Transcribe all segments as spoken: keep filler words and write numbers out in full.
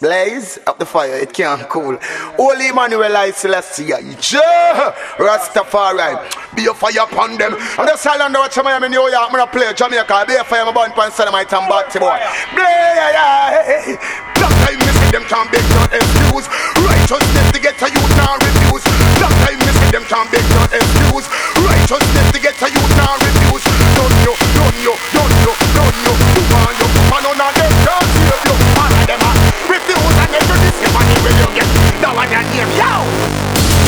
Blaze up the fire, it can't cool. Holy Emmanuel I Celestia, yeah, Rastafari, be a fire upon them. I'm just silent watch Miami, New York, I'm gonna play Jamaica, be a fire, I'm born pan Salamite and Batty boy. Blaze, long time me see them can't beg no excuse. Righteousness to get a youth now refuse. Long time me see them can't beg no excuse. Righteousness to get a youth now refuse. Don't you, don't you, don't you, don't you, you want you, man on them can't save you. All of them are refuse and never miss the money when you get down on your name, yo.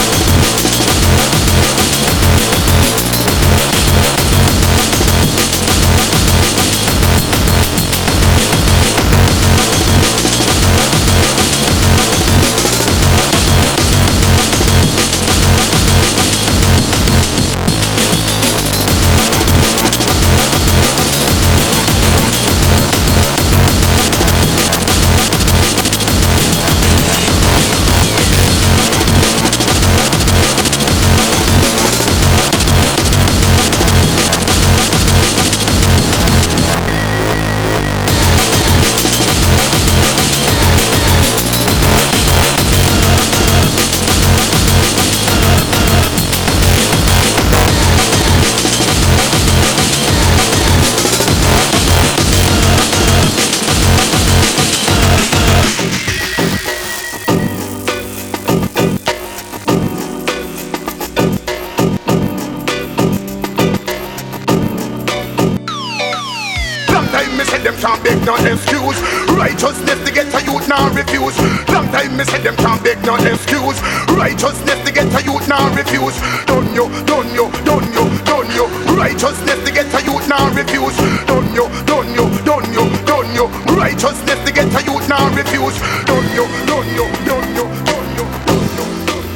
No excuse. Righteousness to get a youth now refuse. Long time me said them can't beg no excuse. Righteousness to get a youth now refuse. Don't you, don't you, don't you, don't you. Righteousness to get a youth now refuse. Don't you, don't you, don't you, don't you. Righteousness to get a youth now refuse. Don't you, don't you, don't you, don't you, don't you,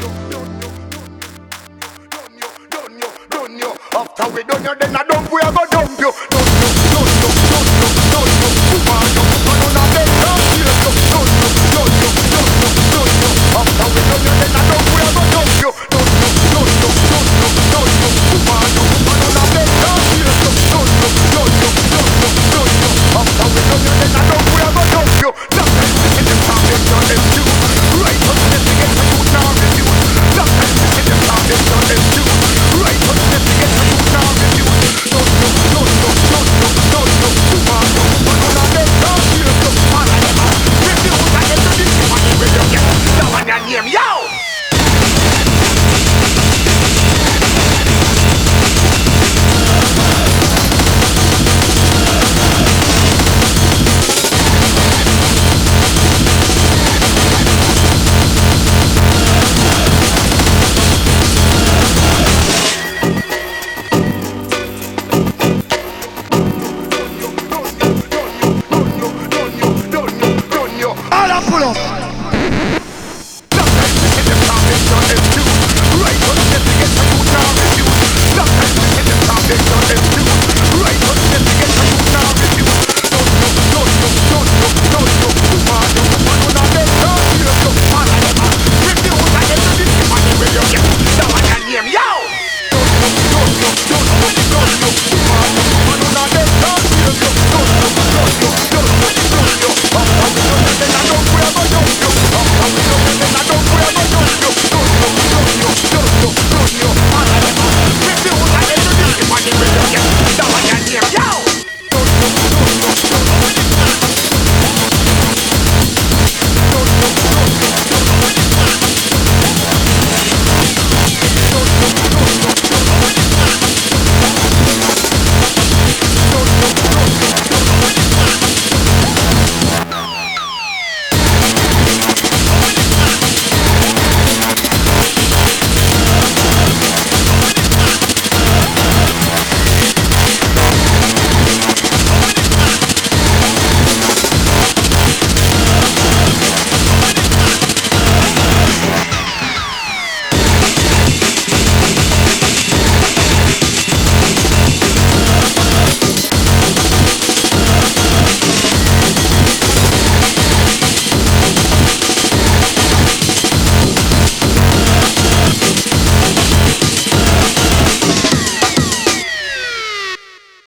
don't you, don't you, don't you. After we done you, then I dump we a go dump you. Don't you, don't you, don't you, don't you. Pull up.